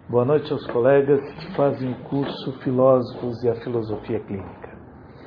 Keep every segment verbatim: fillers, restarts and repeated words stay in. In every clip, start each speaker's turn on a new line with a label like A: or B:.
A: Boa noite aos colegas que fazem o curso Filósofos e a Filosofia Clínica.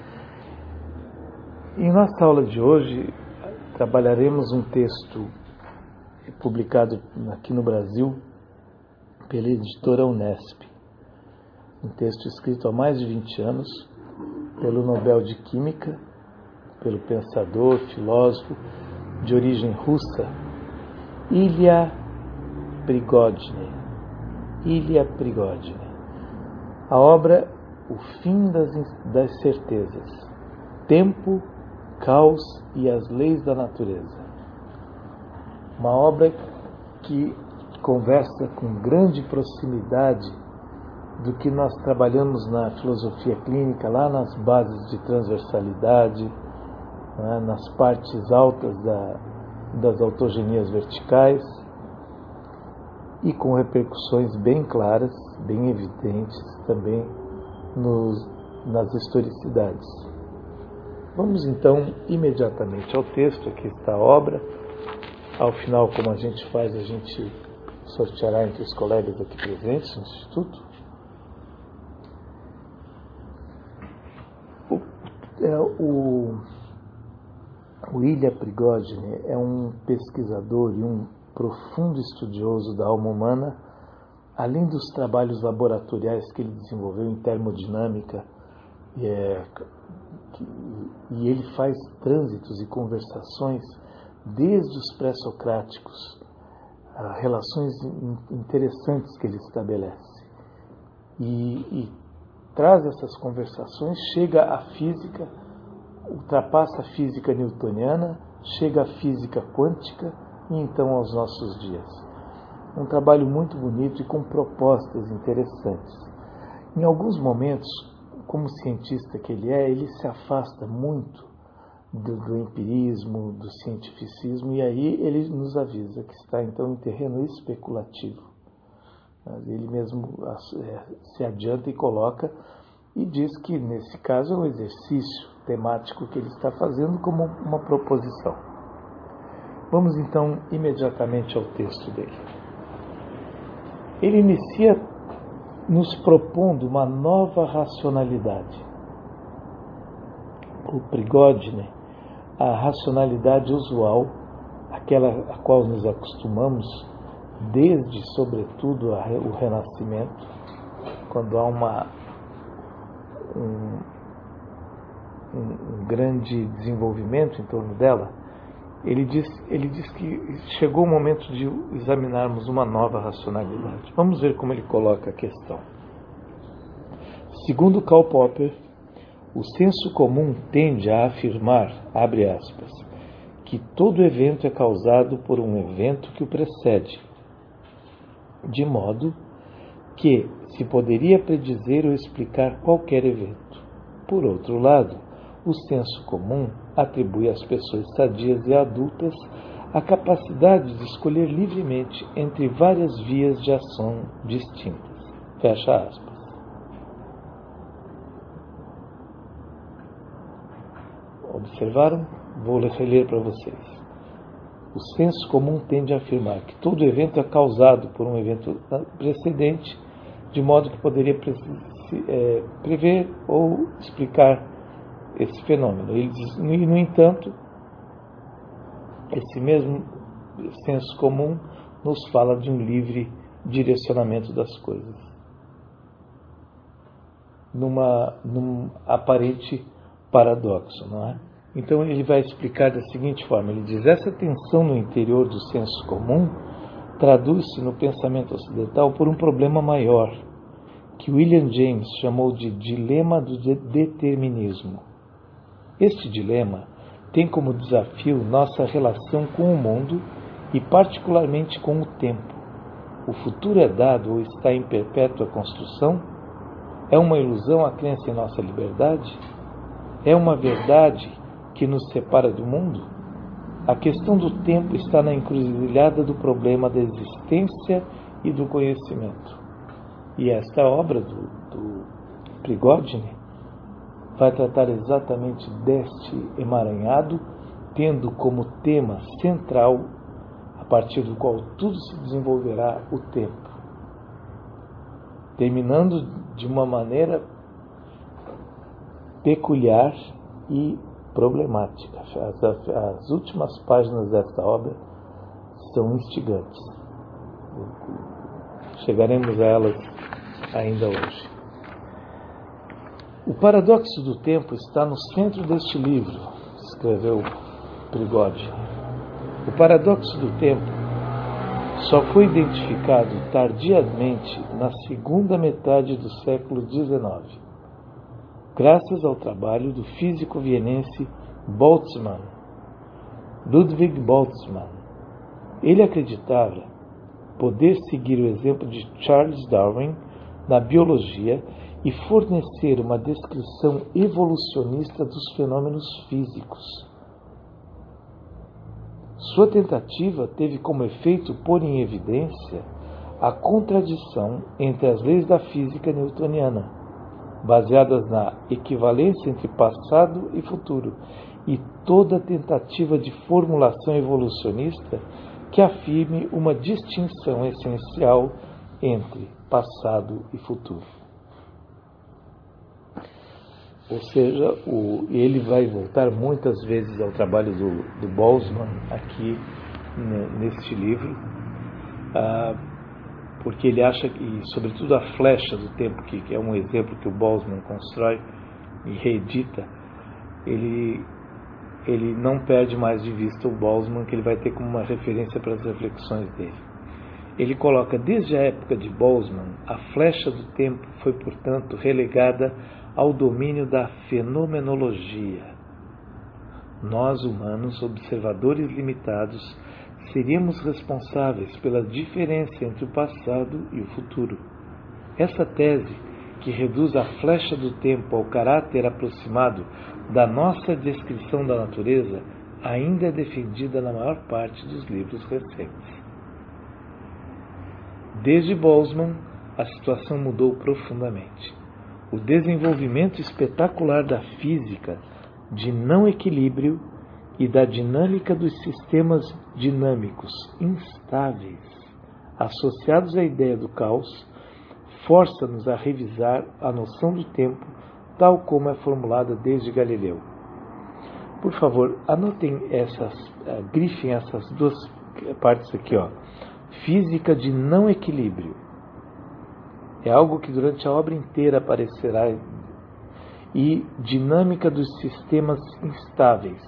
A: Em nossa aula de hoje, trabalharemos um texto publicado aqui no Brasil pela editora Unesp. Um texto escrito há mais de vinte anos pelo Nobel de Química, pelo pensador, filósofo de origem russa, Ilya Prigogine. Ilya Prigogine. A obra O Fim das, das Certezas, Tempo, Caos e as Leis da Natureza. Uma obra que conversa com grande proximidade do que nós trabalhamos na filosofia clínica, lá nas bases de transversalidade, né, nas partes altas da, das autogenias verticais, e com repercussões bem claras, bem evidentes também nos, nas historicidades. Vamos então imediatamente ao texto. Aqui está a obra. Ao final, como a gente faz, a gente sorteará entre os colegas aqui presentes no Instituto. O, é, o, o Ilya Prigogine é um pesquisador e um profundo estudioso da alma humana, além dos trabalhos laboratoriais que ele desenvolveu em termodinâmica, e, é, que, e ele faz trânsitos e conversações desde os pré-socráticos, relações interessantes que ele estabelece. E, e traz essas conversações, chega à física, ultrapassa a física newtoniana, chega à física quântica, e então aos nossos dias. Um trabalho muito bonito e com propostas interessantes. Em alguns momentos, como cientista que ele é, ele se afasta muito do, do empirismo, do cientificismo, e aí ele nos avisa que está então em terreno especulativo. Ele mesmo se adianta e coloca e diz que nesse caso é um exercício temático que ele está fazendo como uma proposição. Vamos então imediatamente ao texto dele. Ele inicia nos propondo uma nova racionalidade. O Prigogine, a racionalidade usual, aquela a qual nos acostumamos desde, sobretudo, o Renascimento, quando há uma, um, um, um grande desenvolvimento em torno dela. Ele diz, ele diz que chegou o momento de examinarmos uma nova racionalidade. Vamos ver como ele coloca a questão. Segundo Karl Popper, o senso comum tende a afirmar, abre aspas, que todo evento é causado por um evento que o precede, de modo que se poderia predizer ou explicar qualquer evento. Por outro lado, o senso comum atribui às pessoas sadias e adultas a capacidade de escolher livremente entre várias vias de ação distintas. Fecha aspas. Observaram? Vou reler para vocês. O senso comum tende a afirmar que todo evento é causado por um evento precedente, de modo que poderia é, prever ou explicar esse fenômeno. Ele diz, e, no entanto, esse mesmo senso comum nos fala de um livre direcionamento das coisas, numa, num aparente paradoxo, não é? Então ele vai explicar da seguinte forma, ele diz, essa tensão no interior do senso comum traduz-se no pensamento ocidental por um problema maior, que William James chamou de dilema do determinismo. Este dilema tem como desafio nossa relação com o mundo e particularmente com o tempo. O futuro é dado ou está em perpétua construção? É uma ilusão a crença em nossa liberdade? É uma verdade que nos separa do mundo? A questão do tempo está na encruzilhada do problema da existência e do conhecimento. E esta obra do, do Prigogine vai tratar exatamente deste emaranhado, tendo como tema central, a partir do qual tudo se desenvolverá, o tempo. terminando de uma maneira peculiar e problemática. As, as últimas páginas desta obra são instigantes. Chegaremos a elas ainda hoje. O paradoxo do tempo está no centro deste livro, escreveu Prigogine. O paradoxo do tempo só foi identificado tardiamente na segunda metade do século dezenove, graças ao trabalho do físico vienense Boltzmann, Ludwig Boltzmann. Ele acreditava poder seguir o exemplo de Charles Darwin na biologia e fornecer uma descrição evolucionista dos fenômenos físicos. Sua tentativa teve como efeito pôr em evidência a contradição entre as leis da física newtoniana, baseadas na equivalência entre passado e futuro, e toda tentativa de formulação evolucionista que afirme uma distinção essencial entre passado e futuro. Ou seja, o, ele vai voltar muitas vezes ao trabalho do, do Boltzmann aqui neste livro, ah, porque ele acha que, e sobretudo a flecha do tempo, que, que é um exemplo que o Boltzmann constrói e reedita, ele, ele não perde mais de vista o Boltzmann, que ele vai ter como uma referência para as reflexões dele. Ele coloca, desde a época de Boltzmann, a flecha do tempo foi, portanto, relegada ao domínio da fenomenologia. Nós, humanos, observadores limitados, seríamos responsáveis pela diferença entre o passado e o futuro. Essa tese, que reduz a flecha do tempo ao caráter aproximado da nossa descrição da natureza, ainda é defendida na maior parte dos livros recentes. Desde Boltzmann, a situação mudou profundamente. O desenvolvimento espetacular da física de não equilíbrio e da dinâmica dos sistemas dinâmicos instáveis, associados à ideia do caos, força-nos a revisar a noção do tempo tal como é formulada desde Galileu. Por favor, anotem essas, uh, grifem essas duas partes aqui, ó. Física de não equilíbrio. É algo que durante a obra inteira aparecerá. E dinâmica dos sistemas instáveis.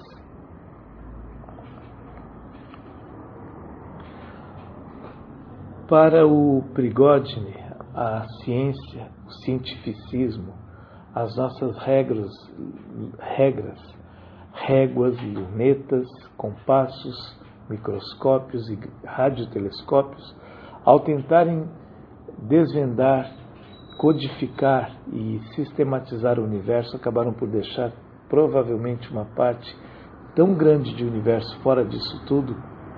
A: Para o Prigogine, a ciência, o cientificismo, as nossas regras, regras, réguas, lunetas, compassos, microscópios e radiotelescópios, ao tentarem desvendar, codificar e sistematizar o universo, acabaram por deixar provavelmente uma parte tão grande de universo fora disso tudo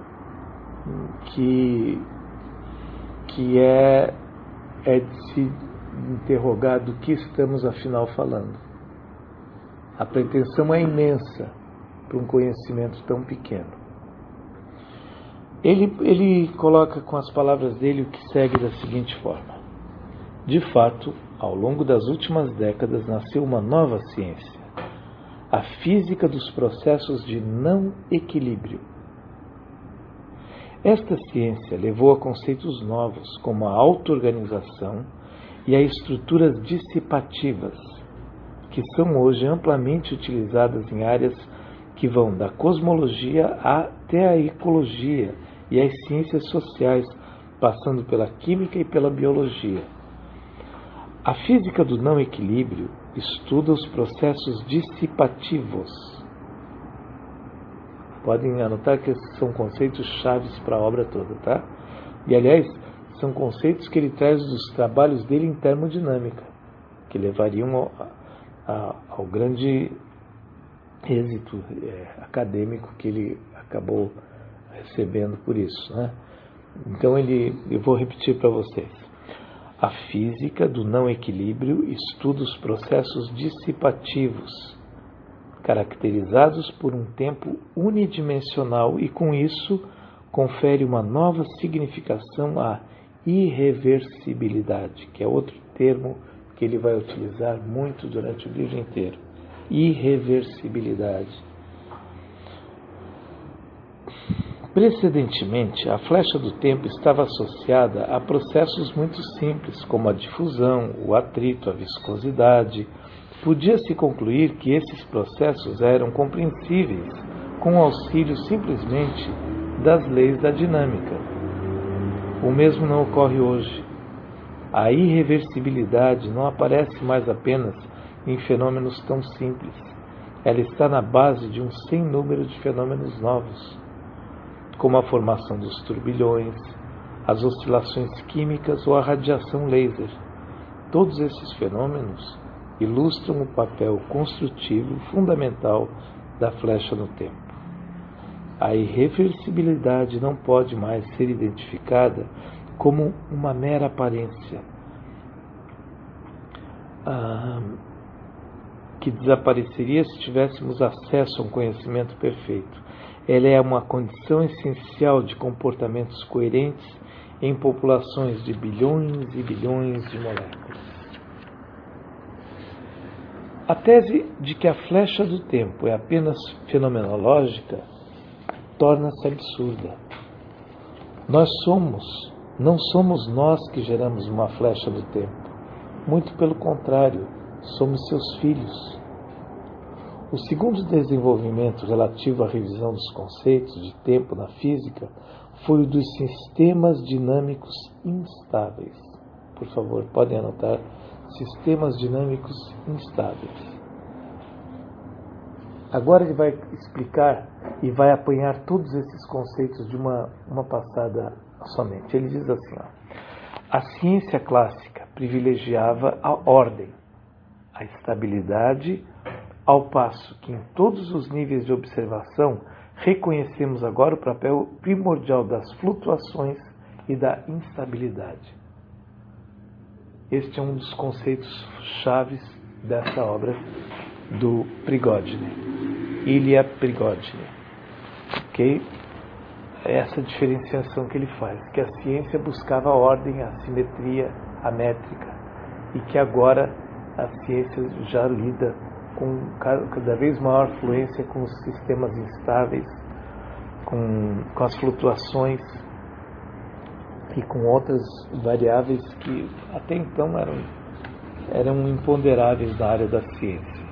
A: que, que é, é de se interrogar do que estamos afinal falando. A pretensão é imensa para um conhecimento tão pequeno. Ele, ele coloca com as palavras dele o que segue da seguinte forma. De fato, ao longo das últimas décadas nasceu uma nova ciência, a física dos processos de não equilíbrio. Esta ciência levou a conceitos novos como a auto-organização e a estruturas dissipativas, que são hoje amplamente utilizadas em áreas que vão da cosmologia até a ecologia e as ciências sociais, passando pela química e pela biologia. A física do não equilíbrio estuda os processos dissipativos. Podem anotar que esses são conceitos chaves para a obra toda, tá? E, aliás, são conceitos que ele traz dos trabalhos dele em termodinâmica, que levariam ao, a, ao grande êxito é, acadêmico que ele acabou recebendo por isso, né? Então ele, eu vou repetir para vocês. A física do não equilíbrio estuda os processos dissipativos, caracterizados por um tempo unidimensional, e com isso confere uma nova significação à irreversibilidade, que é outro termo que ele vai utilizar muito durante o livro inteiro. Irreversibilidade. Precedentemente, a flecha do tempo estava associada a processos muito simples, como a difusão, o atrito, a viscosidade. Podia-se concluir que esses processos eram compreensíveis com o auxílio simplesmente das leis da dinâmica. O mesmo não ocorre hoje. A irreversibilidade não aparece mais apenas em fenômenos tão simples. Ela está na base de um sem número de fenômenos novos, como a formação dos turbilhões, as oscilações químicas ou a radiação laser. Todos esses fenômenos ilustram o papel construtivo fundamental da flecha no tempo. A irreversibilidade não pode mais ser identificada como uma mera aparência ah, que desapareceria se tivéssemos acesso a um conhecimento perfeito. Ela é uma condição essencial de comportamentos coerentes em populações de bilhões e bilhões de moléculas. A tese de que a flecha do tempo é apenas fenomenológica torna-se absurda. Nós somos, não somos nós que geramos uma flecha do tempo. Muito pelo contrário, somos seus filhos. O segundo desenvolvimento relativo à revisão dos conceitos de tempo na física foi o dos sistemas dinâmicos instáveis. Por favor, podem anotar: sistemas dinâmicos instáveis. Agora ele vai explicar e vai apanhar todos esses conceitos de uma, uma passada somente. Ele diz assim, ó, a ciência clássica privilegiava a ordem, a estabilidade, ao passo que em todos os níveis de observação reconhecemos agora o papel primordial das flutuações e da instabilidade. Este é um dos conceitos chaves dessa obra do Prigogine, Ilya Prigogine. Ok? É essa diferenciação que ele faz, que a ciência buscava a ordem, a simetria, a métrica, e que agora a ciência já lida com cada vez maior fluência com os sistemas instáveis, com, com as flutuações e com outras variáveis que até então eram, eram imponderáveis na área da ciência.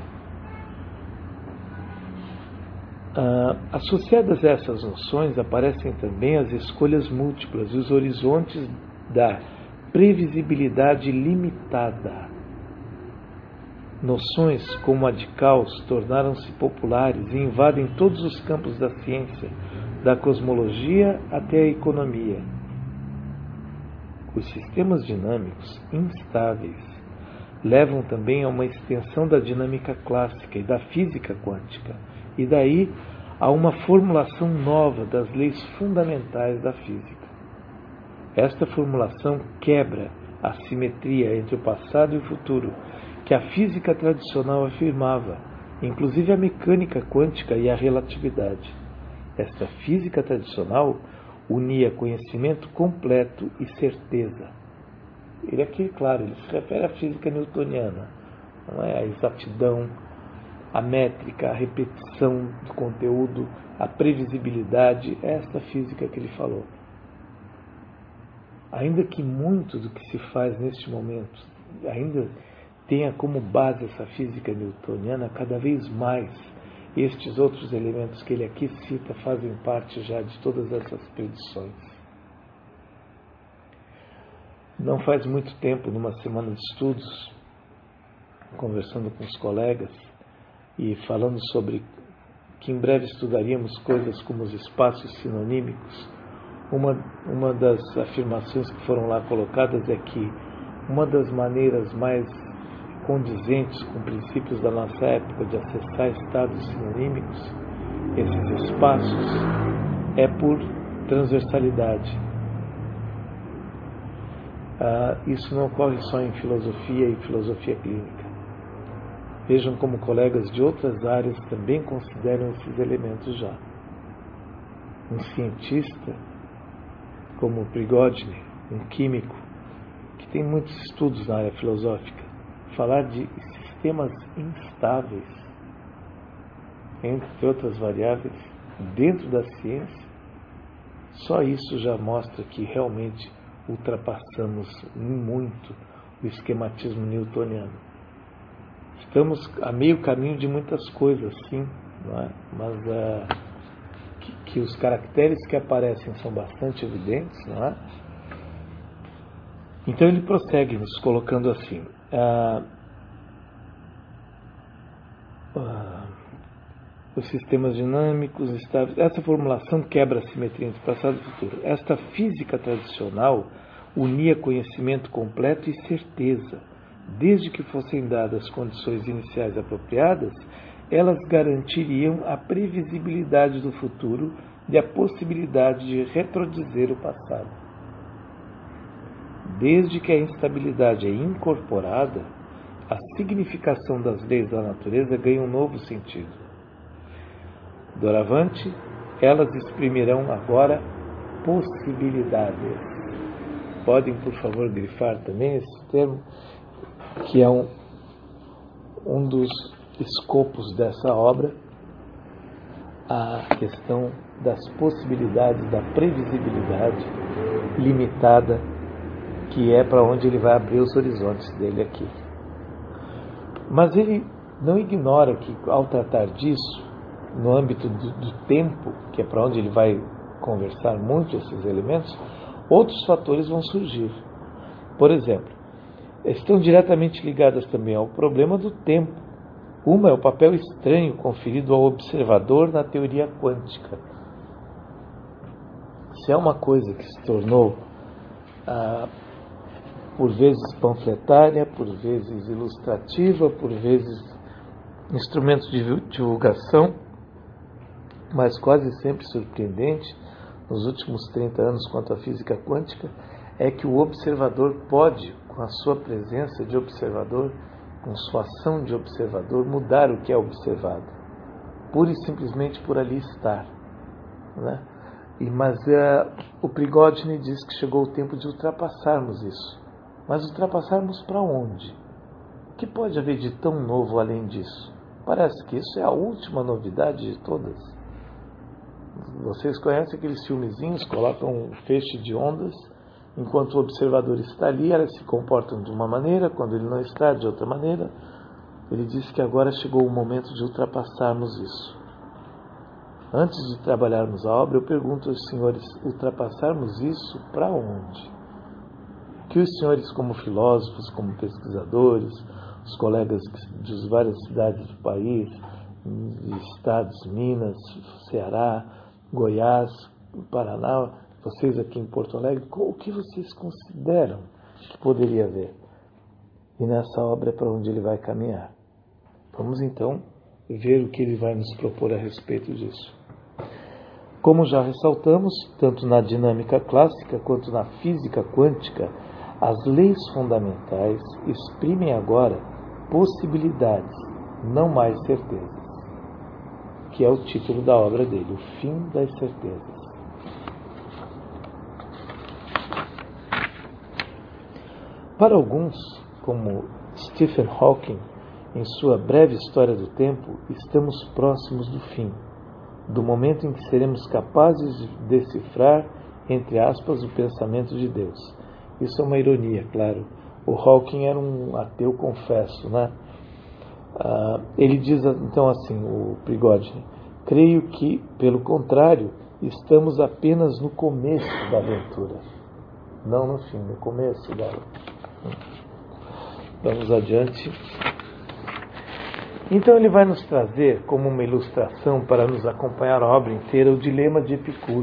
A: Ah, associadas a essas noções aparecem também as escolhas múltiplas e os horizontes da previsibilidade limitada. Noções como a de caos tornaram-se populares e invadem todos os campos da ciência, da cosmologia até a economia. Os sistemas dinâmicos instáveis levam também a uma extensão da dinâmica clássica e da física quântica, e daí a uma formulação nova das leis fundamentais da física. Esta formulação quebra a simetria entre o passado e o futuro, que a física tradicional afirmava, inclusive a mecânica quântica e a relatividade. Esta física tradicional unia conhecimento completo e certeza. Ele aqui, claro, ele se refere à física newtoniana, não é? A exatidão, a métrica, a repetição do conteúdo, a previsibilidade, é esta física que ele falou. Ainda que muito do que se faz neste momento ainda tenha como base essa física newtoniana, cada vez mais estes outros elementos que ele aqui cita fazem parte já de todas essas predições. Não faz muito tempo, numa semana de estudos, conversando com os colegas e falando sobre que em breve estudaríamos coisas como os espaços sinonímicos, uma, uma das afirmações que foram lá colocadas é que uma das maneiras mais condizentes com princípios da nossa época de acessar estados sinonímicos, esses espaços, é por transversalidade. Ah, isso não ocorre só em filosofia e filosofia clínica. Vejam como colegas de outras áreas também consideram esses elementos já. Um cientista como Prigogine um químico, que tem muitos estudos na área filosófica, falar de sistemas instáveis, entre outras variáveis, dentro da ciência, só isso já mostra que realmente ultrapassamos muito o esquematismo newtoniano. Estamos a meio caminho de muitas coisas, sim, não é? Mas uh, que, que os caracteres que aparecem são bastante evidentes, não é? Então ele prossegue nos colocando assim: uh, uh, os sistemas dinâmicos estáveis. Essa formulação quebra a simetria entre passado e futuro. Esta física tradicional unia conhecimento completo e certeza. Desde que fossem dadas condições iniciais apropriadas, elas garantiriam a previsibilidade do futuro e a possibilidade de retrodizer o passado. Desde que a instabilidade é incorporada, a significação das leis da natureza ganha um novo sentido. Doravante, elas exprimirão agora possibilidades. Podem, por favor, grifar também esse termo, que é um, um dos escopos dessa obra, a questão das possibilidades, da previsibilidade limitada, que é para onde ele vai abrir os horizontes dele aqui. Mas ele não ignora que, ao tratar disso, no âmbito do, do tempo, que é para onde ele vai conversar muito esses elementos, outros fatores vão surgir. Por exemplo, estão diretamente ligadas também ao problema do tempo. Uma é o papel estranho conferido ao observador na teoria quântica. Se é uma coisa que se tornou, ah, por vezes panfletária, por vezes ilustrativa, por vezes instrumento de divulgação, mas quase sempre surpreendente, nos últimos trinta anos quanto à física quântica, é que o observador pode, com a sua presença de observador, com sua ação de observador, mudar o que é observado, pura e simplesmente por ali estar, né? E, mas uh, o Prigogine diz que chegou o tempo de ultrapassarmos isso. Mas ultrapassarmos para onde? O que pode haver de tão novo além disso? Parece que isso é a última novidade de todas. Vocês conhecem aqueles filmezinhos, colocam um feixe de ondas, enquanto o observador está ali, elas se comportam de uma maneira, quando ele não está, de outra maneira. Ele diz que agora chegou o momento de ultrapassarmos isso. Antes de trabalharmos a obra, eu pergunto aos senhores, ultrapassarmos isso para onde? Que os senhores, como filósofos, como pesquisadores, os colegas de várias cidades do país, estados, Minas, Ceará, Goiás, Paraná, vocês aqui em Porto Alegre, o que vocês consideram que poderia haver? E nessa obra é para onde ele vai caminhar. Vamos então ver o que ele vai nos propor a respeito disso. Como já ressaltamos, tanto na dinâmica clássica quanto na física quântica, as leis fundamentais exprimem agora possibilidades, não mais certezas, que é o título da obra dele, O Fim das Certezas. Para alguns, como Stephen Hawking, em sua breve História do Tempo, estamos próximos do fim, do momento em que seremos capazes de decifrar, entre aspas, o pensamento de Deus. Isso é uma ironia, claro. O Hawking era um ateu, confesso, né? Uh, ele diz então assim, o Prigogine: creio que, pelo contrário, estamos apenas no começo da aventura. Não no fim, no começo dela. Vamos adiante. Então ele vai nos trazer, como uma ilustração para nos acompanhar a obra inteira, o dilema de Epicuro.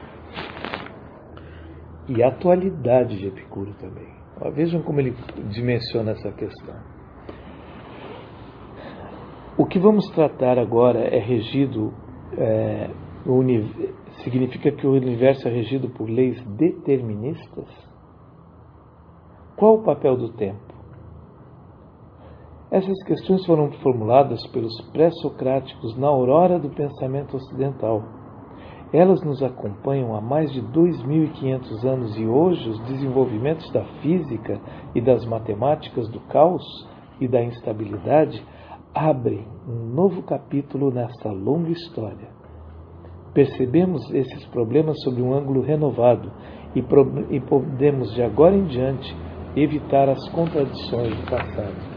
A: E a atualidade de Epicuro também. Ó, vejam como ele dimensiona essa questão. O que vamos tratar agora é regido, é, uni- significa que o universo é regido por leis deterministas? Qual o papel do tempo? Essas questões foram formuladas pelos pré-socráticos na aurora do pensamento ocidental. Elas nos acompanham há mais de dois mil e quinhentos anos e hoje os desenvolvimentos da física e das matemáticas do caos e da instabilidade abrem um novo capítulo nessa longa história. Percebemos esses problemas sob um ângulo renovado e, pro- e podemos, de agora em diante, evitar as contradições do passado.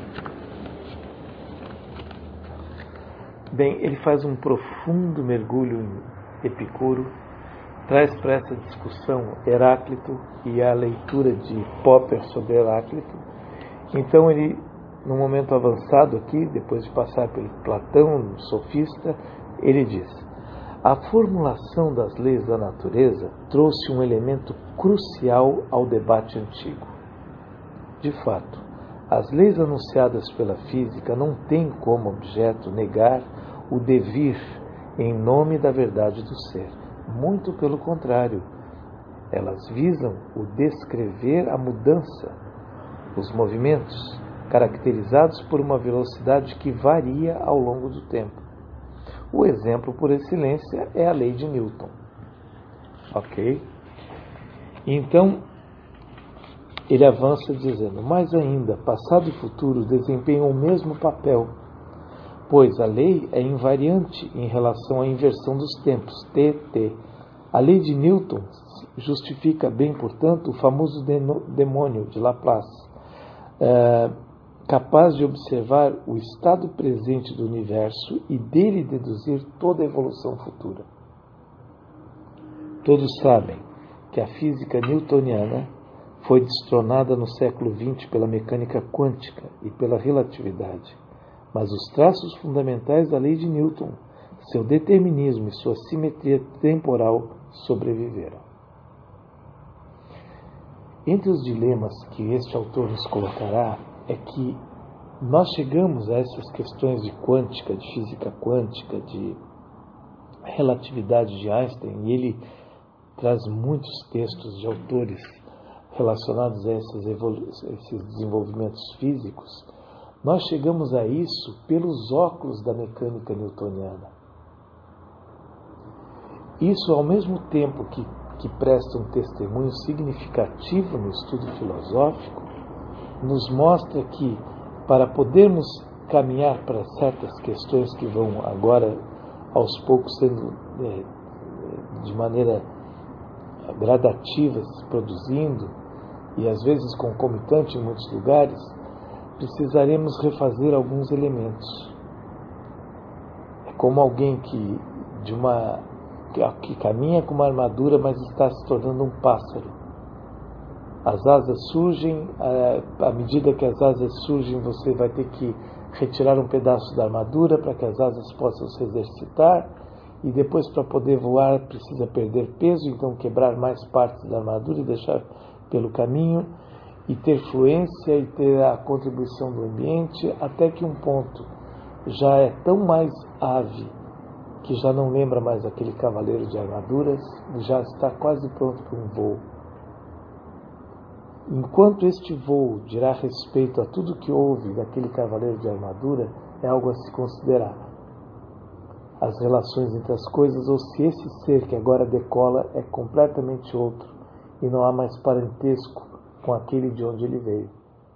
A: Bem, ele faz um profundo mergulho em Epicuro, traz para essa discussão Heráclito e a leitura de Popper sobre Heráclito. Então ele, num momento avançado aqui, depois de passar pelo Platão, sofista, ele diz: a formulação das leis da natureza trouxe um elemento crucial ao debate antigo. De fato, as leis anunciadas pela física não têm como objeto negar o devir em nome da verdade do ser. Muito pelo contrário, elas visam o descrever a mudança, os movimentos, caracterizados por uma velocidade que varia ao longo do tempo. O exemplo por excelência é a lei de Newton. Ok? Então, ele avança dizendo: mais ainda, passado e futuro desempenham o mesmo papel, pois a lei é invariante em relação à inversão dos tempos, T T. A lei de Newton justifica bem, portanto, o famoso demônio de Laplace, é, capaz de observar o estado presente do universo e dele deduzir toda a evolução futura. Todos sabem que a física newtoniana foi destronada no século vinte pela mecânica quântica e pela relatividade. Mas os traços fundamentais da lei de Newton, seu determinismo e sua simetria temporal sobreviveram. Entre os dilemas que este autor nos colocará é que nós chegamos a essas questões de quântica, de física quântica, de relatividade de Einstein, e ele traz muitos textos de autores relacionados a esses, evolu- esses desenvolvimentos físicos. Nós chegamos a isso pelos óculos da mecânica newtoniana. Isso, ao mesmo tempo que, que presta um testemunho significativo no estudo filosófico, nos mostra que, para podermos caminhar para certas questões que vão agora, aos poucos, sendo é, de maneira gradativa se produzindo, e às vezes concomitante em muitos lugares, precisaremos refazer alguns elementos. É como alguém que, de uma, que caminha com uma armadura, mas está se tornando um pássaro. As asas surgem, à medida que as asas surgem, você vai ter que retirar um pedaço da armadura para que as asas possam se exercitar, e depois, para poder voar, precisa perder peso, então quebrar mais partes da armadura e deixar pelo caminho, e ter fluência e ter a contribuição do ambiente, até que um ponto já é tão mais ave que já não lembra mais aquele cavaleiro de armaduras, já está quase pronto para um voo. Enquanto este voo dirá respeito a tudo que houve daquele cavaleiro de armadura, é algo a se considerar. As relações entre as coisas, ou se esse ser que agora decola é completamente outro e não há mais parentesco com aquele de onde ele veio.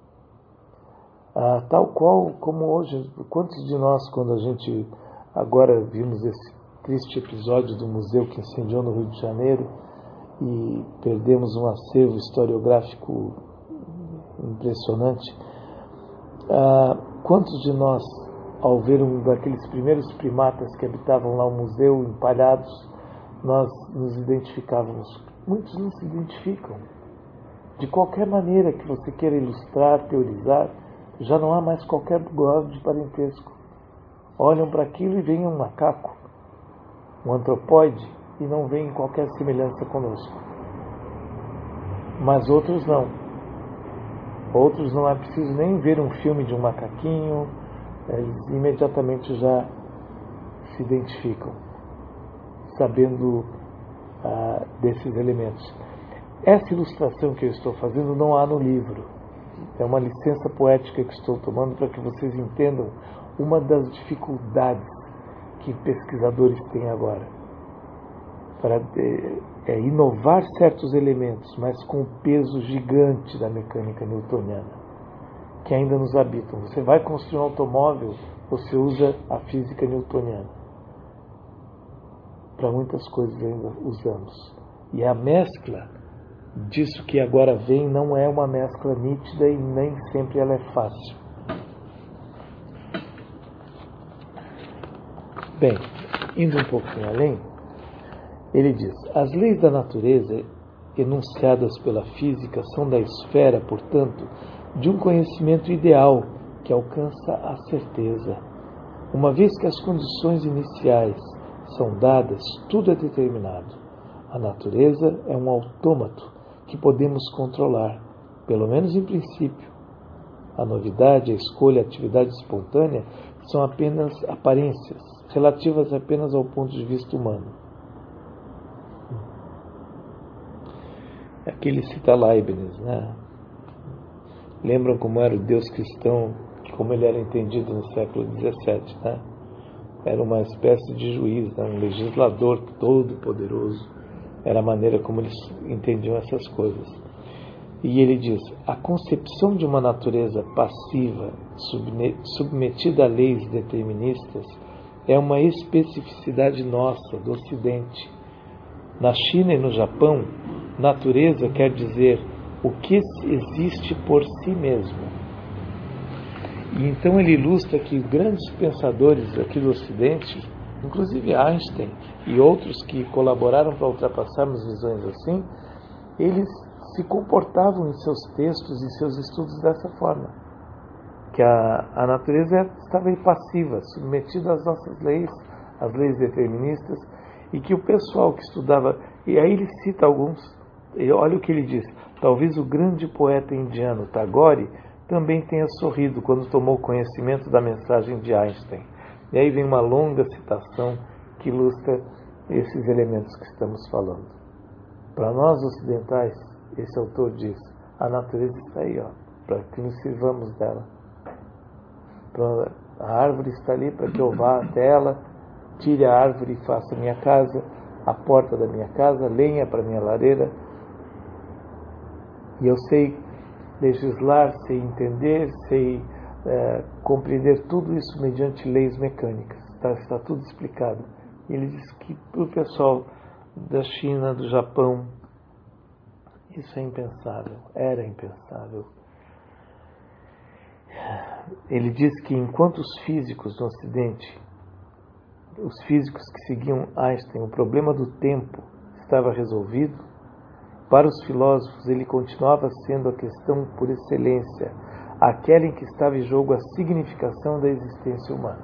A: Ah, tal qual como hoje, quantos de nós, quando a gente agora vimos esse triste episódio do museu que incendiou no Rio de Janeiro e perdemos um acervo historiográfico impressionante, ah, quantos de nós, ao ver um daqueles primeiros primatas que habitavam lá o museu empalhados, nós nos identificávamos? Muitos não se identificam. De qualquer maneira que você queira ilustrar, teorizar, já não há mais qualquer grau de parentesco. Olham para aquilo e veem um macaco, um antropóide, e não veem qualquer semelhança conosco. Mas outros não. Outros não é preciso nem ver um filme de um macaquinho, eles imediatamente já se identificam, sabendo ah, desses elementos. Essa ilustração que eu estou fazendo não há no livro. É uma licença poética que estou tomando para que vocês entendam uma das dificuldades que pesquisadores têm agora. para é, inovar certos elementos, mas com o peso gigante da mecânica newtoniana, que ainda nos habitam. Você vai construir um automóvel, você usa a física newtoniana. Para muitas coisas ainda usamos. E a mescla disso que agora vem não é uma mescla nítida e nem sempre ela é fácil. Bem, indo um pouquinho além, ele diz: as leis da natureza enunciadas pela física são da esfera, portanto, de um conhecimento ideal que alcança a certeza. Uma vez que as condições iniciais são dadas, tudo é determinado. A natureza é um autômato que podemos controlar, pelo menos em princípio. A novidade, a escolha, a atividade espontânea são apenas aparências, relativas apenas ao ponto de vista humano. Aqui ele cita Leibniz, né? Lembram como era o Deus cristão, como ele era entendido no século dezessete, né? Era uma espécie de juiz, né? Um legislador todo-poderoso. Era a maneira como eles entendiam essas coisas. E ele diz: a concepção de uma natureza passiva, submetida a leis deterministas, é uma especificidade nossa, do Ocidente. Na China e no Japão, natureza quer dizer o que existe por si mesmo. E então ele ilustra que grandes pensadores aqui do Ocidente, inclusive Einstein e outros que colaboraram para ultrapassarmos visões assim, eles se comportavam em seus textos e seus estudos dessa forma. Que a, a natureza estava aí passiva, submetida às nossas leis, às leis deterministas, e que o pessoal que estudava, e aí ele cita alguns, e olha o que ele diz: talvez o grande poeta indiano Tagore também tenha sorrido quando tomou conhecimento da mensagem de Einstein. E aí vem uma longa citação que ilustra esses elementos que estamos falando. Para nós ocidentais, esse autor diz: a natureza está aí, ó, para que nos sirvamos dela. A árvore está ali para que eu vá até ela, tire a árvore e faça minha casa, a porta da minha casa, lenha para minha lareira. E eu sei legislar, sei entender, sei é, compreender tudo isso mediante leis mecânicas. Está, está tudo explicado. E ele diz que para o pessoal da China, do Japão, isso é impensável, era impensável. Ele diz que enquanto os físicos no Ocidente, os físicos que seguiam Einstein, o problema do tempo estava resolvido, para os filósofos ele continuava sendo a questão por excelência, aquela em que estava em jogo a significação da existência humana.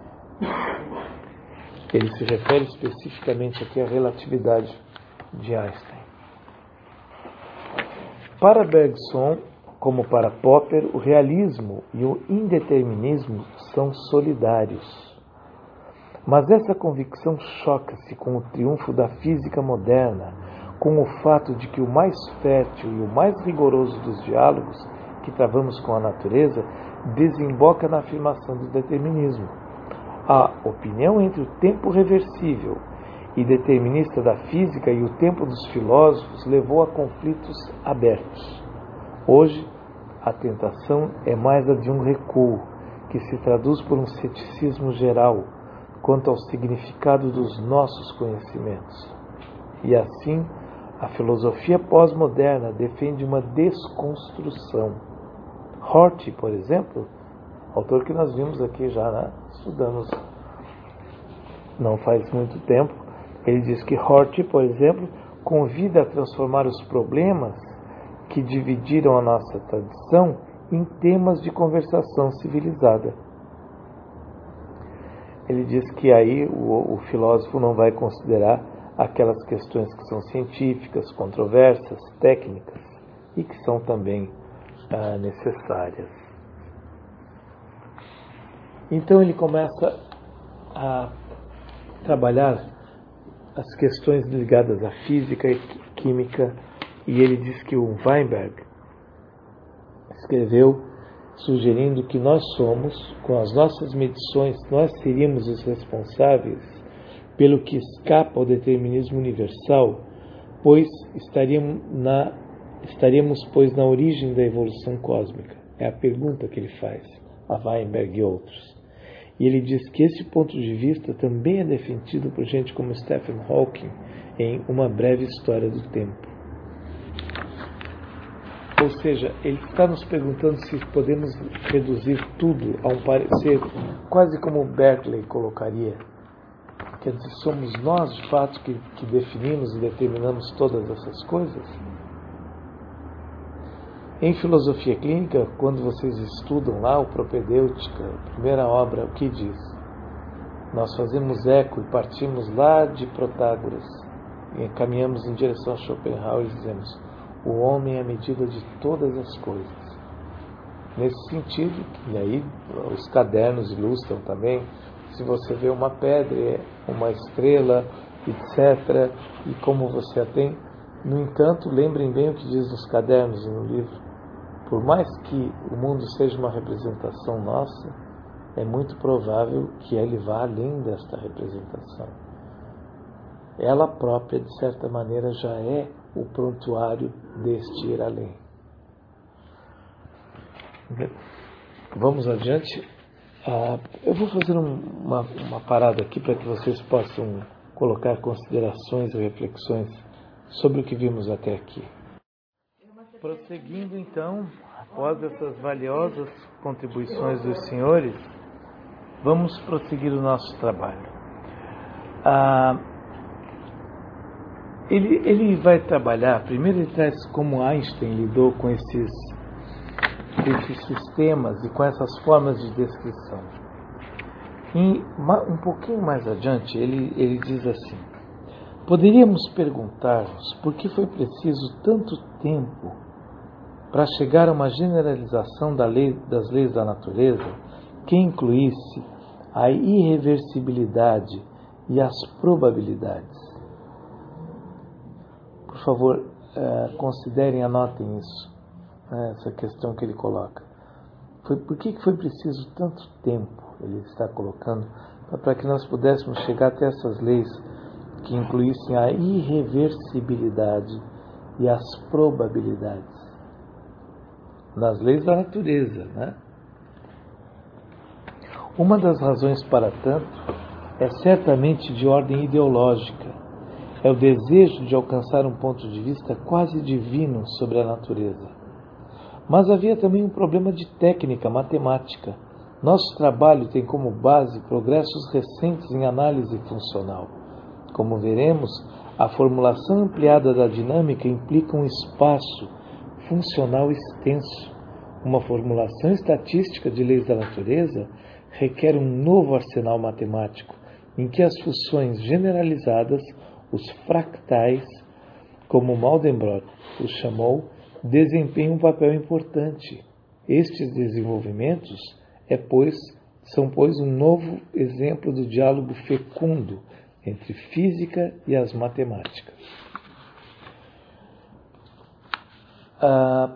A: Ele se refere especificamente aqui à relatividade de Einstein. Para Bergson, como para Popper, o realismo e o indeterminismo são solidários. Mas essa convicção choca-se com o triunfo da física moderna, com o fato de que o mais fértil e o mais rigoroso dos diálogos que travamos com a natureza desemboca na afirmação do determinismo. A opinião entre o tempo reversível e determinista da física e o tempo dos filósofos levou a conflitos abertos. Hoje, a tentação é mais a de um recuo, que se traduz por um ceticismo geral quanto ao significado dos nossos conhecimentos. E assim, a filosofia pós-moderna defende uma desconstrução. Horthy, por exemplo, autor que nós vimos aqui já, né? Estudamos não faz muito tempo, ele diz que Horthy, por exemplo, convida a transformar os problemas que dividiram a nossa tradição em temas de conversação civilizada. Ele diz que aí o, o filósofo não vai considerar aquelas questões que são científicas, controversas, técnicas e que são também ah, necessárias. Então ele começa a trabalhar as questões ligadas à física e química, e ele diz que o Weinberg escreveu sugerindo que nós somos, com as nossas medições, nós seríamos os responsáveis pelo que escapa ao determinismo universal, pois estaríamos, na, estaríamos pois na origem da evolução cósmica? É a pergunta que ele faz a Weinberg e outros. E ele diz que esse ponto de vista também é defendido por gente como Stephen Hawking em Uma Breve História do Tempo. Ou seja, ele está nos perguntando se podemos reduzir tudo a um parecer, quase como Berkeley colocaria. Quer dizer, somos nós, de fato, que, que definimos e determinamos todas essas coisas? Em filosofia clínica, quando vocês estudam lá o Propedêutica, a primeira obra, o que diz? Nós fazemos eco e partimos lá de Protágoras e caminhamos em direção a Schopenhauer e dizemos: o homem é a medida de todas as coisas. Nesse sentido, e aí os cadernos ilustram também, se você vê uma pedra, uma estrela, etcétera, e como você a tem. No entanto, lembrem bem o que diz nos cadernos e no livro. Por mais que o mundo seja uma representação nossa, é muito provável que ele vá além desta representação. Ela própria, de certa maneira, já é o prontuário deste ir além. Vamos adiante. Ah, eu vou fazer um, uma, uma parada aqui para que vocês possam colocar considerações e reflexões sobre o que vimos até aqui. Prosseguindo então, após essas valiosas contribuições dos senhores, vamos prosseguir o nosso trabalho. Ah, ele, ele vai trabalhar, primeiro ele traz como Einstein lidou com esses, esses sistemas e com essas formas de descrição. E um pouquinho mais adiante, ele, ele diz assim: poderíamos perguntar-nos por que foi preciso tanto tempo para chegar a uma generalização da lei, das leis da natureza que incluísse a irreversibilidade e as probabilidades. Por favor, eh, considerem, anotem isso, né, essa questão que ele coloca. Foi, por que foi preciso tanto tempo, ele está colocando, para que nós pudéssemos chegar até essas leis que incluíssem a irreversibilidade e as probabilidades nas leis da natureza, né? Uma das razões para tanto é certamente de ordem ideológica. É o desejo de alcançar um ponto de vista quase divino sobre a natureza. Mas havia também um problema de técnica matemática. Nosso trabalho tem como base progressos recentes em análise funcional. Como veremos, a formulação ampliada da dinâmica implica um espaço funcional extenso. Uma formulação estatística de leis da natureza requer um novo arsenal matemático, em que as funções generalizadas, os fractais, como Maldenbrot os chamou, desempenham um papel importante. Estes desenvolvimentos é, pois, são, pois, um novo exemplo do diálogo fecundo entre física e as matemáticas. Ah,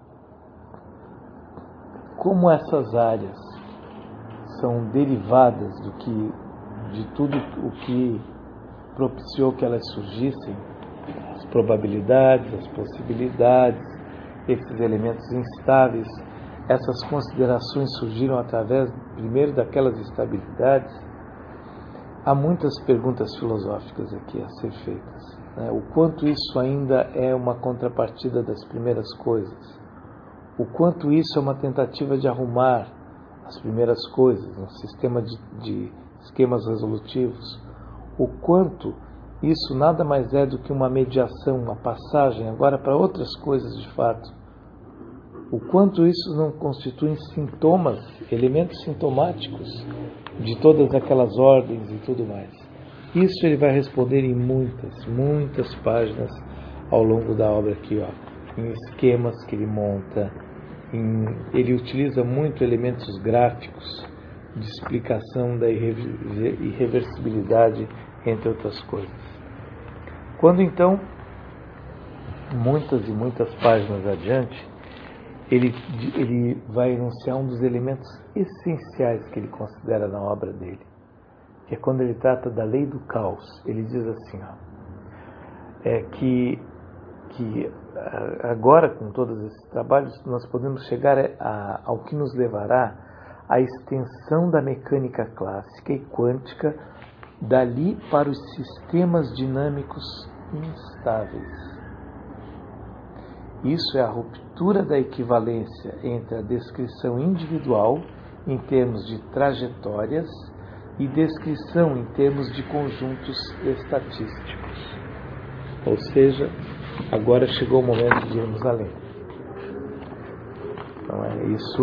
A: como essas áreas são derivadas do que, de tudo o que propiciou que elas surgissem, as probabilidades, as possibilidades, esses elementos instáveis, essas considerações surgiram através, primeiro, daquelas estabilidades. Há muitas perguntas filosóficas aqui a ser feitas. Né? O quanto isso ainda é uma contrapartida das primeiras coisas. O quanto isso é uma tentativa de arrumar as primeiras coisas, um sistema de, de esquemas resolutivos. O quanto isso nada mais é do que uma mediação, uma passagem agora para outras coisas de fato. O quanto isso não constitui sintomas, elementos sintomáticos de todas aquelas ordens e tudo mais. Isso ele vai responder em muitas, muitas páginas ao longo da obra aqui, ó, em esquemas que ele monta. Em, ele utiliza muito elementos gráficos de explicação da irreversibilidade, entre outras coisas. Quando então, muitas e muitas páginas adiante, ele, ele vai enunciar um dos elementos essenciais que ele considera na obra dele, que é quando ele trata da lei do caos. Ele diz assim, ó, é que, que agora, com todos esses trabalhos, nós podemos chegar a, ao que nos levará à extensão da mecânica clássica e quântica dali para os sistemas dinâmicos instáveis. Isso é a ruptura da equivalência entre a descrição individual em termos de trajetórias e descrição em termos de conjuntos estatísticos. Ou seja, agora chegou o momento de irmos além. Então, é, isso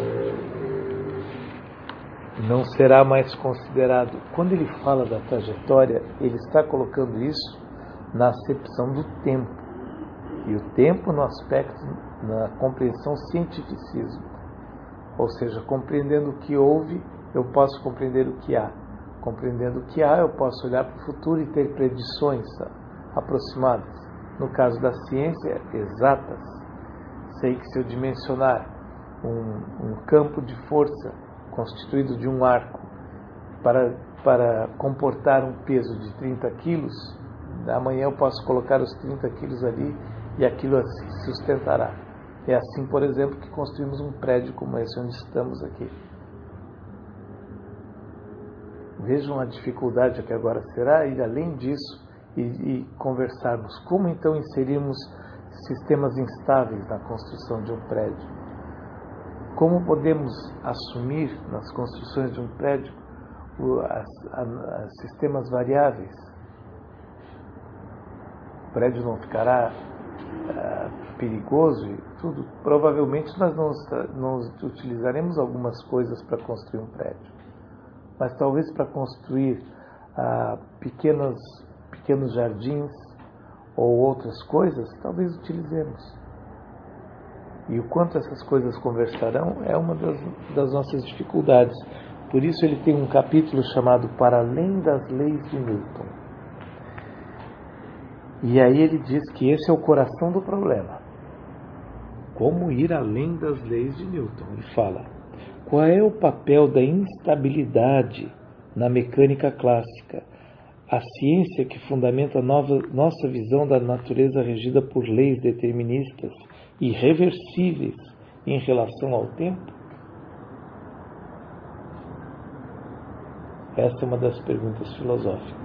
A: não será mais considerado. Quando ele fala da trajetória, ele está colocando isso na acepção do tempo. E o tempo no aspecto, na compreensão cientificismo. Ou seja, compreendendo o que houve, eu posso compreender o que há. Compreendendo o que há, eu posso olhar para o futuro e ter predições aproximadas. No caso da ciência, exatas. Sei que se eu dimensionar um, um campo de força constituído de um arco para, para comportar um peso de trinta quilos, amanhã eu posso colocar os trinta quilos ali e aquilo assim sustentará. É assim, por exemplo, que construímos um prédio como esse onde estamos aqui. Vejam a dificuldade que agora será ir além disso e, e conversarmos. Como então inserirmos sistemas instáveis na construção de um prédio? Como podemos assumir nas construções de um prédio as, as, as sistemas variáveis? O prédio não ficará uh, perigoso e tudo. Provavelmente nós não, não utilizaremos algumas coisas para construir um prédio, mas talvez para construir uh, pequenos, pequenos jardins ou outras coisas, talvez utilizemos. E o quanto essas coisas conversarão é uma das, das nossas dificuldades. Por isso ele tem um capítulo chamado Para Além das Leis de Newton. E aí ele diz que esse é o coração do problema. Como ir além das leis de Newton? Ele fala, qual é o papel da instabilidade na mecânica clássica? A ciência que fundamenta a nova, nossa visão da natureza regida por leis deterministas irreversíveis em relação ao tempo? Essa é uma das perguntas filosóficas.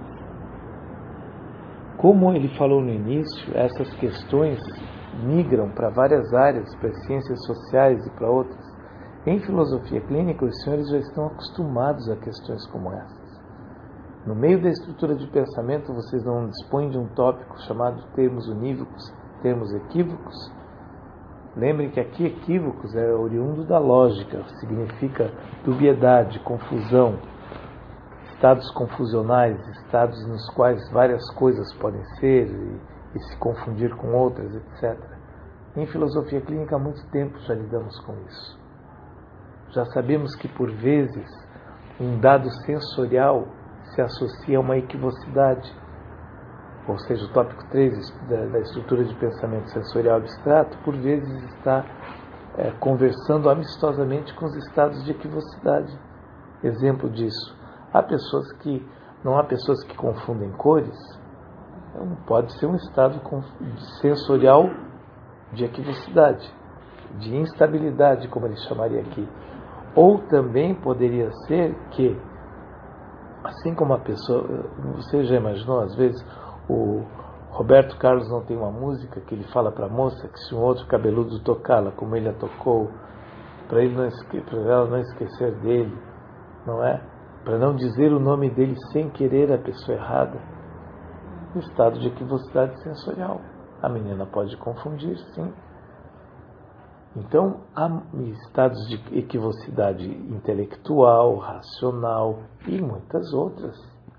A: Como ele falou no início, essas questões migram para várias áreas, para as ciências sociais e para outras. Em filosofia clínica, os senhores já estão acostumados a questões como essas. No meio da estrutura de pensamento, vocês não dispõem de um tópico chamado termos unívocos, termos equívocos? Lembrem que aqui equívocos é oriundo da lógica, significa dubiedade, confusão, estados confusionais, estados nos quais várias coisas podem ser e, e se confundir com outras, etcétera. Em filosofia clínica há muito tempo já lidamos com isso. Já sabemos que por vezes um dado sensorial se associa a uma equivocidade. Ou seja, o tópico três da, da estrutura de pensamento sensorial abstrato, por vezes está é, conversando amistosamente com os estados de equivocidade. Exemplo disso, há pessoas que, não há pessoas que confundem cores, então pode ser um estado sensorial de equivocidade, de instabilidade, como ele chamaria aqui. Ou também poderia ser que, assim como a pessoa, você já imaginou, às vezes, o Roberto Carlos não tem uma música que ele fala para a moça que se um outro cabeludo tocá-la como ele a tocou, para ele não para ela não esquecer dele, não é? Para não dizer o nome dele sem querer a pessoa errada. O estado de equivocidade sensorial. A menina pode confundir, sim. Então, há estados de equivocidade intelectual, racional e muitas outras.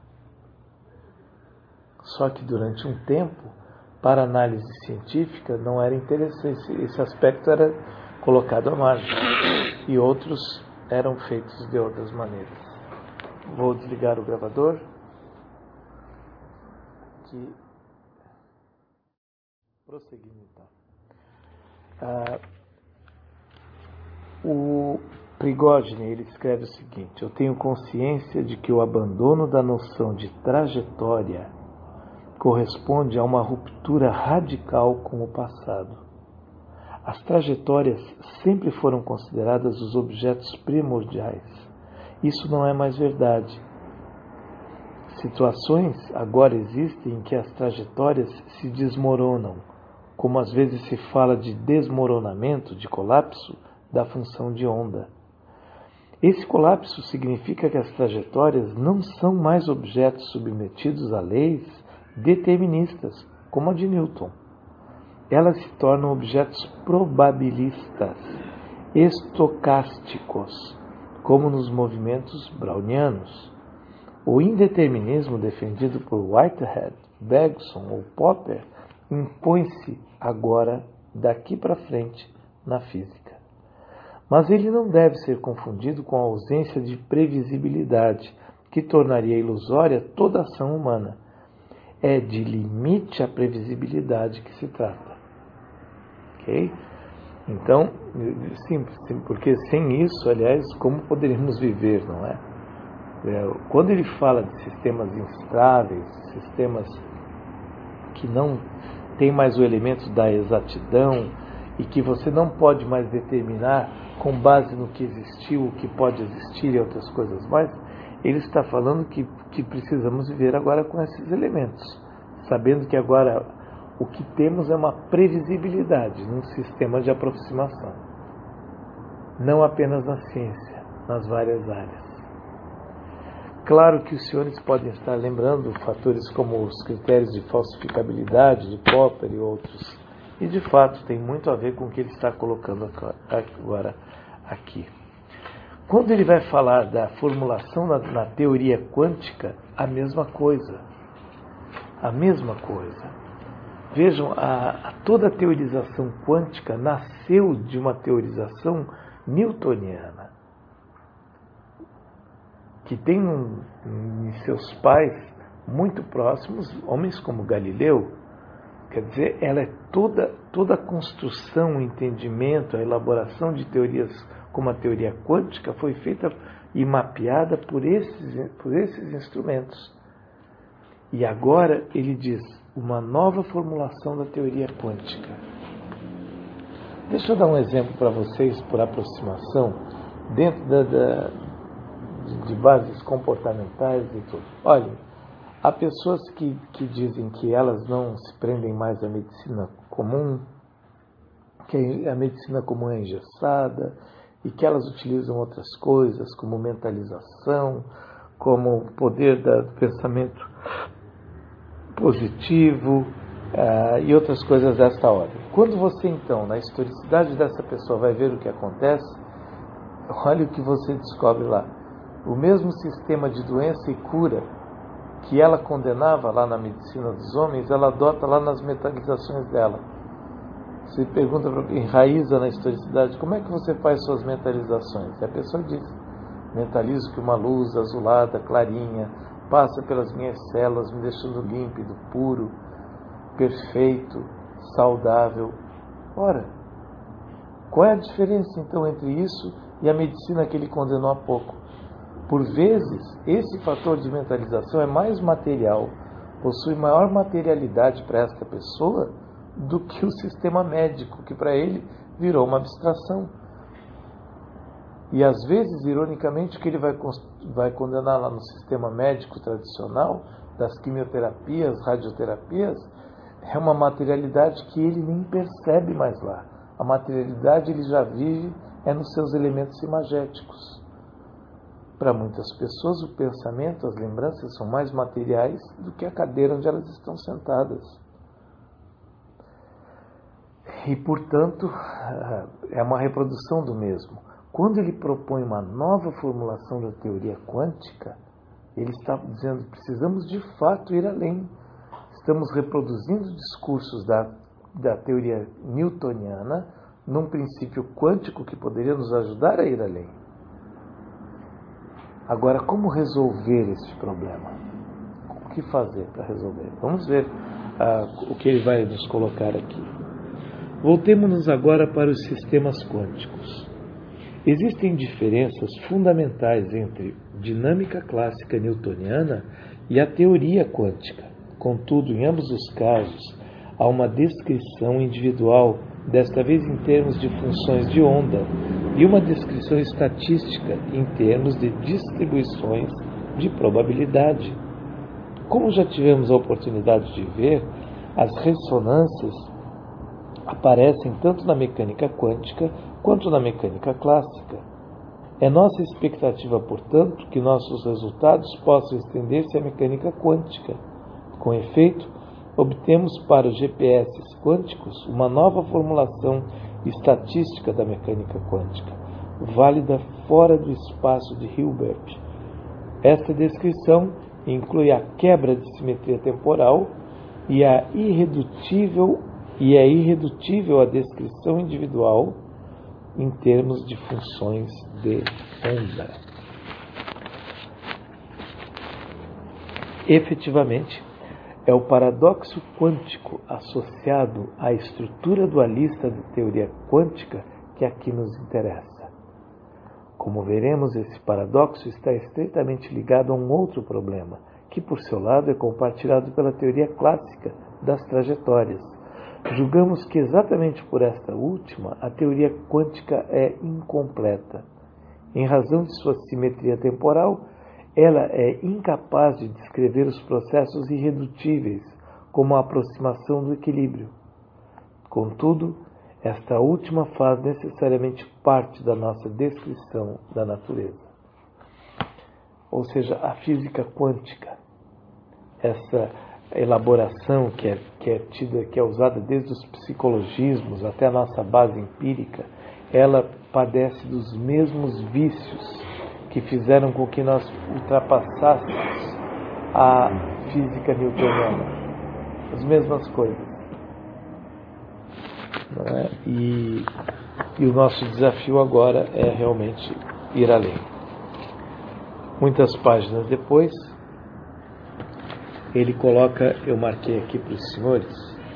A: Só que durante um tempo, para análise científica, não era interessante. Esse aspecto era colocado à margem. E outros eram feitos de outras maneiras. Vou desligar o gravador. Que... Prosseguindo então. Ah, o Prigogine, ele escreve o seguinte: eu tenho consciência de que o abandono da noção de trajetória corresponde a uma ruptura radical com o passado. As trajetórias sempre foram consideradas os objetos primordiais. Isso não é mais verdade. Situações agora existem em que as trajetórias se desmoronam, como às vezes se fala de desmoronamento, de colapso da função de onda. Esse colapso significa que as trajetórias não são mais objetos submetidos a leis deterministas, como a de Newton. Elas se tornam objetos probabilistas, estocásticos, como nos movimentos brownianos. O indeterminismo defendido por Whitehead, Bergson ou Popper impõe-se agora, daqui para frente, na física. Mas ele não deve ser confundido com a ausência de previsibilidade, que tornaria ilusória toda ação humana. É de limite à previsibilidade que se trata. Ok? Então, sim, sim, porque sem isso, aliás, como poderíamos viver, não é? Quando ele fala de sistemas instáveis, sistemas que não têm mais o elemento da exatidão e que você não pode mais determinar com base no que existiu, o que pode existir e outras coisas mais, ele está falando que, que precisamos viver agora com esses elementos, sabendo que agora o que temos é uma previsibilidade num sistema de aproximação, não apenas na ciência, nas várias áreas. Claro que os senhores podem estar lembrando fatores como os critérios de falsificabilidade de Popper e outros, e de fato tem muito a ver com o que ele está colocando agora aqui. Quando ele vai falar da formulação na, na teoria quântica, a mesma coisa. A mesma coisa. Vejam, a, a, toda a teorização quântica nasceu de uma teorização newtoniana, que tem um, em seus pais muito próximos homens como Galileu. Quer dizer, ela é toda, toda a construção, o entendimento, a elaboração de teorias como a teoria quântica foi feita e mapeada por esses, por esses instrumentos. E agora ele diz, uma nova formulação da teoria quântica. Deixa eu dar um exemplo para vocês, por aproximação, dentro da, da, de, de bases comportamentais e tudo. Olhem, há pessoas que, que dizem que elas não se prendem mais à medicina comum, que a medicina comum é engessada e que elas utilizam outras coisas, como mentalização, como o poder da, do pensamento positivo uh, e outras coisas desta ordem. Quando você, então, na historicidade dessa pessoa vai ver o que acontece, olha o que você descobre lá. O mesmo sistema de doença e cura que ela condenava lá na medicina dos homens, ela adota lá nas mentalizações dela. Você pergunta, enraiza na historicidade, como é que você faz suas mentalizações? E a pessoa diz, mentalizo que uma luz azulada, clarinha, passa pelas minhas células, me deixando límpido, puro, perfeito, saudável. Ora, qual é a diferença então entre isso e a medicina que ele condenou há pouco? Por vezes, esse fator de mentalização é mais material, possui maior materialidade para esta pessoa do que o sistema médico, que para ele virou uma abstração. E às vezes, ironicamente, o que ele vai, vai condenar lá no sistema médico tradicional, das quimioterapias, radioterapias, é uma materialidade que ele nem percebe mais lá. A materialidade ele já vive é nos seus elementos imagéticos. Para muitas pessoas, o pensamento, as lembranças são mais materiais do que a cadeira onde elas estão sentadas. E, portanto, é uma reprodução do mesmo. Quando ele propõe uma nova formulação da teoria quântica, ele está dizendo que precisamos de fato ir além. Estamos reproduzindo discursos da, da teoria newtoniana num princípio quântico que poderia nos ajudar a ir além. Agora, como resolver este problema? O que fazer para resolver? Vamos ver uh, o que ele vai nos colocar aqui. Voltemos-nos agora para os sistemas quânticos. Existem diferenças fundamentais entre dinâmica clássica newtoniana e a teoria quântica. Contudo, em ambos os casos, há uma descrição individual, desta vez em termos de funções de onda, e uma descrição estatística em termos de distribuições de probabilidade. Como já tivemos a oportunidade de ver, as ressonâncias aparecem tanto na mecânica quântica quanto na mecânica clássica. É nossa expectativa, portanto, que nossos resultados possam estender-se à mecânica quântica. Com efeito, obtemos para os G P S quânticos uma nova formulação estatística da mecânica quântica, válida fora do espaço de Hilbert. Esta descrição inclui a quebra de simetria temporal e, a irredutível, e é irredutível a descrição individual em termos de funções de onda. Efetivamente, é o paradoxo quântico associado à estrutura dualista da teoria quântica que aqui nos interessa. Como veremos, esse paradoxo está estreitamente ligado a um outro problema, que por seu lado é compartilhado pela teoria clássica das trajetórias. Julgamos que exatamente por esta última, a teoria quântica é incompleta. Em razão de sua simetria temporal, ela é incapaz de descrever os processos irredutíveis, como a aproximação do equilíbrio. Contudo, esta última faz necessariamente parte da nossa descrição da natureza. Ou seja, a física quântica, essa elaboração que é, que é tida, que é usada desde os psicologismos até a nossa base empírica, ela padece dos mesmos vícios que fizeram com que nós ultrapassássemos a física newtoniana. As mesmas coisas. Não é? e, e o nosso desafio agora é realmente ir além. Muitas páginas depois, ele coloca, eu marquei aqui para os senhores,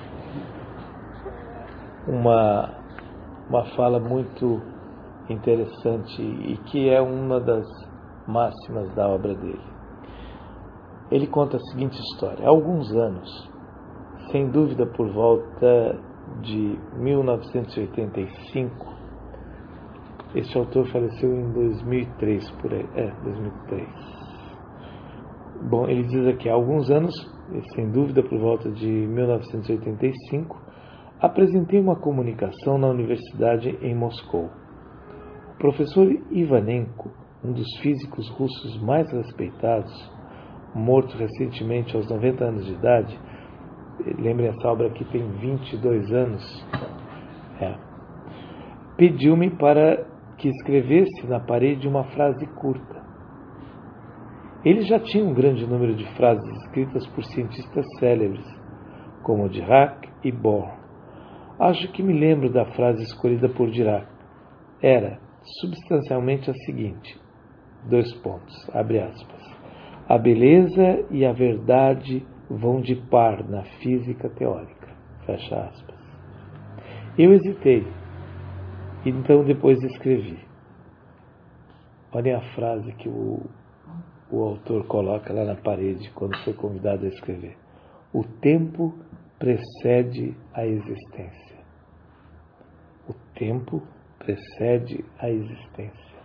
A: uma, uma fala muito interessante e que é uma das máximas da obra dele. Ele conta a seguinte história. Há alguns anos, sem dúvida por volta de mil novecentos e oitenta e cinco, este autor faleceu em dois mil e três, por aí, é, dois mil e três. Bom, ele diz aqui, há alguns anos, sem dúvida por volta de mil novecentos e oitenta e cinco, apresentei uma comunicação na universidade em Moscou. O professor Ivanenko, um dos físicos russos mais respeitados, morto recentemente aos noventa anos de idade, lembrem, essa obra aqui tem vinte e dois anos, é, pediu-me para que escrevesse na parede uma frase curta. Ele já tinha um grande número de frases escritas por cientistas célebres, como Dirac e Bohr. Acho que me lembro da frase escolhida por Dirac. Era substancialmente a seguinte, dois pontos, abre aspas, a beleza e a verdade vão de par na física teórica, fecha aspas. Eu hesitei, então depois escrevi. Olhem a frase que o, o autor coloca lá na parede quando foi convidado a escrever. O tempo precede a existência. O tempo precede a existência.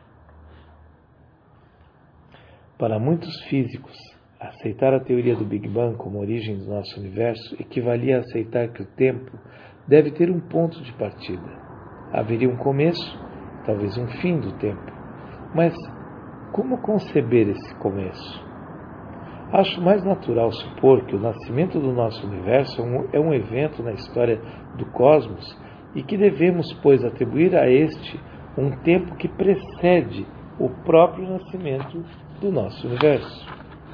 A: Para muitos físicos, aceitar a teoria do Big Bang como origem do nosso universo equivalia a aceitar que o tempo deve ter um ponto de partida. Haveria um começo, talvez um fim do tempo. Mas como conceber esse começo? Acho mais natural supor que o nascimento do nosso universo é um evento na história do cosmos e que devemos, pois, atribuir a este um tempo que precede o próprio nascimento do nosso universo.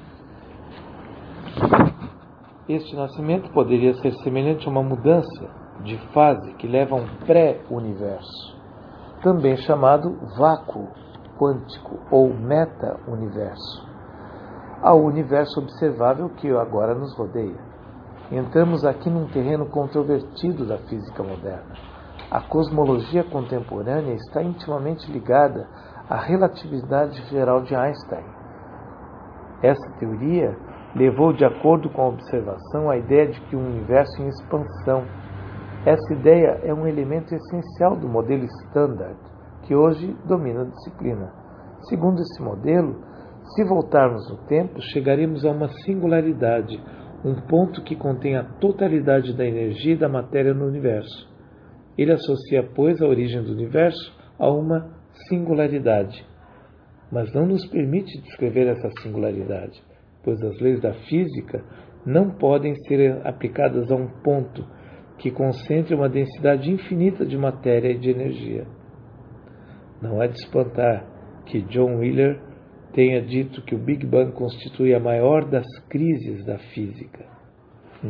A: Este nascimento poderia ser semelhante a uma mudança de fase que leva a um pré-universo, também chamado vácuo quântico ou meta-universo, ao universo observável que agora nos rodeia. Entramos aqui num terreno controvertido da física moderna. a cosmologia contemporânea está intimamente ligada à relatividade geral de Einstein. Essa teoria levou, de acordo com a observação, a ideia de que o universo em expansão. Essa ideia é um elemento essencial do modelo Standard, que hoje domina a disciplina. Segundo esse modelo, se voltarmos no tempo, chegaremos a uma singularidade, um ponto que contém a totalidade da energia e da matéria no universo. Ele associa, pois, a origem do universo a uma singularidade, mas não nos permite descrever essa singularidade, pois as leis da física não podem ser aplicadas a um ponto que concentre uma densidade infinita de matéria e de energia. Não é de espantar que John Wheeler tenha dito que o Big Bang constitui a maior das crises da física. Hum.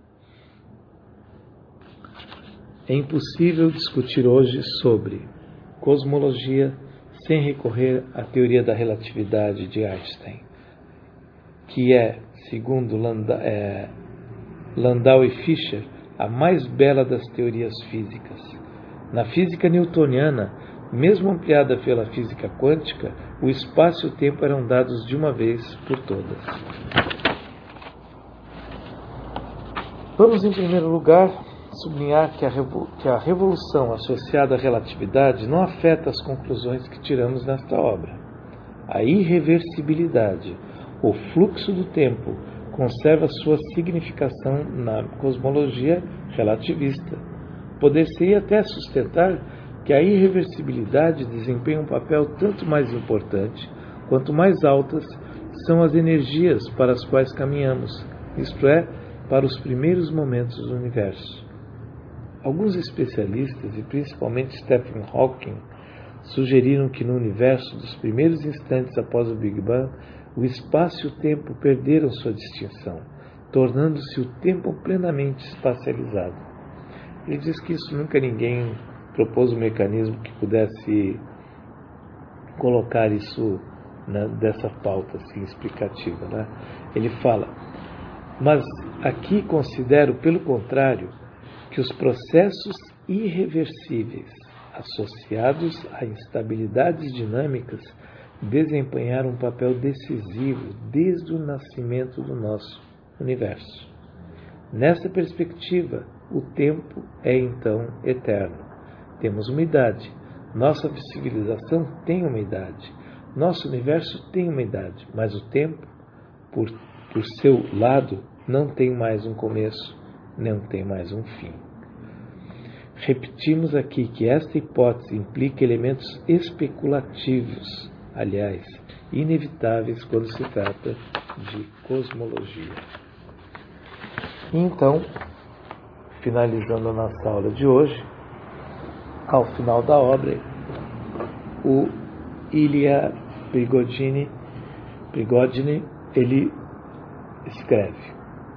A: É impossível discutir hoje sobre cosmologia sem recorrer à teoria da relatividade de Einstein, que é, segundo Landau, é, Landau e Fischer, a mais bela das teorias físicas. Na física newtoniana, mesmo ampliada pela física quântica, o espaço e o tempo eram dados de uma vez por todas. Vamos, em primeiro lugar, sublinhar que a, que a revolução associada à relatividade não afeta as conclusões que tiramos nesta obra. A irreversibilidade, o fluxo do tempo, conserva sua significação na cosmologia relativista. Poder-se-ia até sustentar que a irreversibilidade desempenha um papel tanto mais importante quanto mais altas são as energias para as quais caminhamos, isto é, para os primeiros momentos do universo. Alguns especialistas, e principalmente Stephen Hawking, sugeriram que no universo dos primeiros instantes após o Big Bang, o espaço e o tempo perderam sua distinção, tornando-se o tempo plenamente espacializado. Ele diz que isso nunca ninguém propôs um mecanismo que pudesse colocar isso, né, dessa pauta assim, explicativa. Né? Ele fala, mas aqui considero, pelo contrário, que os processos irreversíveis associados a instabilidades dinâmicas desempenharam um papel decisivo desde o nascimento do nosso universo. Nessa perspectiva, o tempo é então eterno. Temos uma idade, nossa civilização tem uma idade, nosso universo tem uma idade, mas o tempo, por, por seu lado, não tem mais um começo, não tem mais um fim. Repetimos aqui que esta hipótese implica elementos especulativos, aliás, inevitáveis quando se trata de cosmologia. Então, finalizando a nossa aula de hoje, ao final da obra, o Ilya Prigogine, Prigogine ele escreve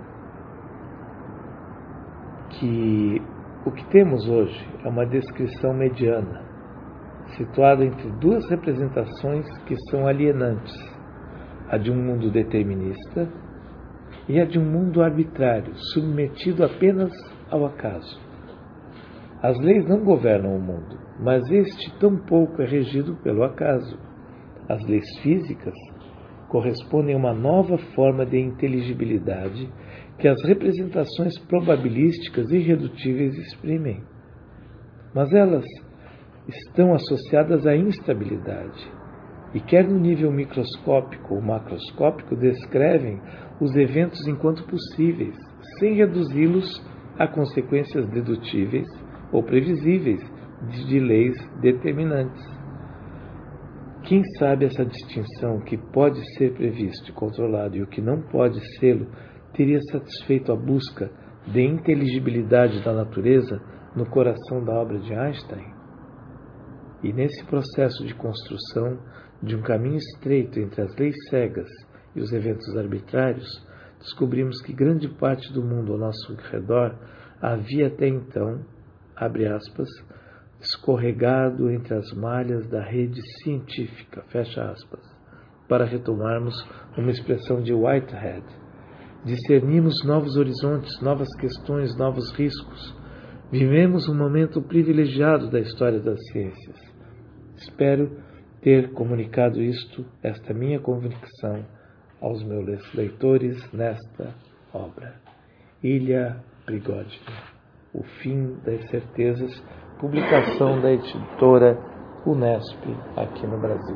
A: que o que temos hoje é uma descrição mediana, situada entre duas representações que são alienantes, a de um mundo determinista e a de um mundo arbitrário, submetido apenas ao acaso. As leis não governam o mundo, mas este tampouco é regido pelo acaso. As leis físicas correspondem a uma nova forma de inteligibilidade que as representações probabilísticas irredutíveis exprimem. Mas elas estão associadas à instabilidade, e quer no nível microscópico ou macroscópico descrevem os eventos enquanto possíveis, sem reduzi-los a consequências dedutíveis ou previsíveis de leis determinantes. Quem sabe essa distinção que pode ser previsto e controlado e o que não pode sê-lo teria satisfeito a busca de inteligibilidade da natureza no coração da obra de Einstein? E nesse processo de construção de um caminho estreito entre as leis cegas e os eventos arbitrários, descobrimos que grande parte do mundo ao nosso redor havia até então, abre aspas, escorregado entre as malhas da rede científica, fecha aspas, para retomarmos uma expressão de Whitehead. Discernimos novos horizontes, novas questões, novos riscos. Vivemos um momento privilegiado da história das ciências. Espero ter comunicado isto, esta minha convicção, aos meus leitores nesta obra. Ilha Prigogine, O Fim das Certezas, publicação da editora Unesp aqui no Brasil.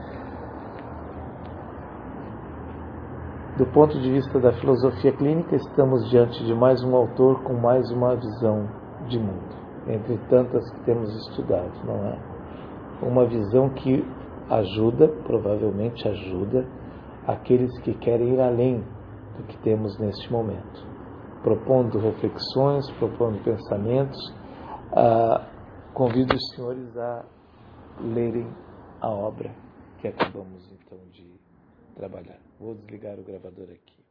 A: Do ponto de vista da filosofia clínica, estamos diante de mais um autor com mais uma visão de mundo, entre tantas que temos estudado, não é? Uma visão que ajuda, provavelmente ajuda, aqueles que querem ir além do que temos neste momento, propondo reflexões, propondo pensamentos. Ah, convido os senhores a lerem a obra que acabamos então de trabalhar. Vou desligar o gravador aqui.